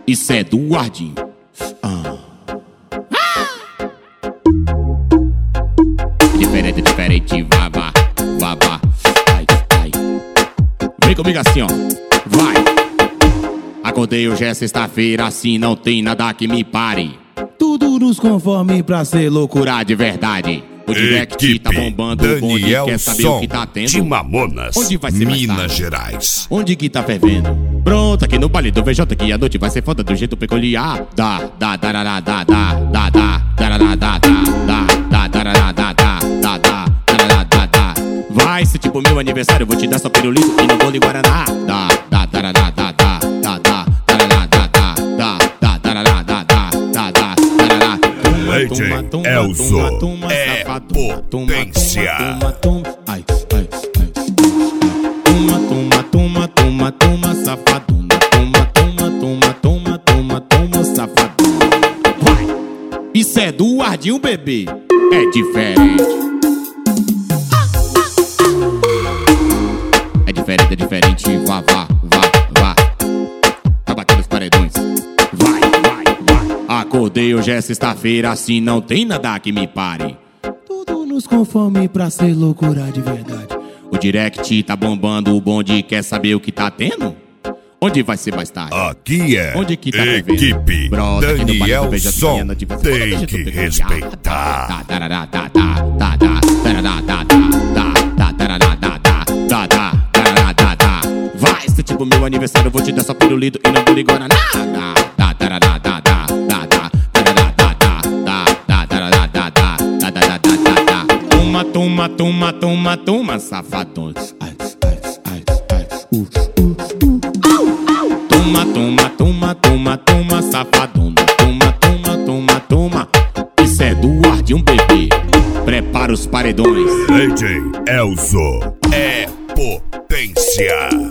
Isso é do Ardinho. Diferente, diferente, vá, vá, vá, vá. Ai, ai. Vem comigo assim, ó. Vai. Acordei hoje é sexta-feira, assim não tem nada que me pare. Tudo nos conforme pra ser loucura de verdade. O direct tá bombando, o bonde quer saber o que tá tendo. De Mamonas, onde vai ser Minas Gerais. Onde que tá fervendo? Pronto, aqui no baile do VJ que a noite vai ser foda do jeito peculiar. Dá, dá, dá, dá, dá, dá, dá, dá, dá, dá, dá, dá, dá, dá, dá, dá, dá, dá. Vai ser tipo meu aniversário, vou te dar só pirulito e não vou lhe guaraná. Dá, dá, dá, dá, dá, dá, dá, dá, dá, dá, dá, dá, dá, dá, dá, dá, dá, dá. DJ Elzo é potência. Ai, ai, ai. Toma, toma, toma, toma, toma, safadona. Toma, toma, toma, toma, toma, toma, safadona. Vai. Isso é do Ardinho, bebê. É diferente. É diferente, é diferente. Vá, vá, vá, vá. Tá batendo os paredões. Vai, vai, vai. Acordei hoje é sexta-feira, assim não tem nada que me pare. Tudo nos conforme pra ser loucura de verdade. O direct tá bombando, o bonde quer saber o que tá tendo? Onde vai ser mais tarde? Aqui é onde que tá equipe brota, Daniel Som. Tem que respeitar. Vai ser tipo meu aniversário, eu vou te dar só pirulito e não vou lhe guaraná. Toma, toma, toma, toma, safadões. Ai, ai, ai, ai. Toma, toma, toma, toma, toma, safadona. Toma, toma, toma, toma. Isso é do Ardinho, bebê. Prepara os paredões. DJ Elzo é potência.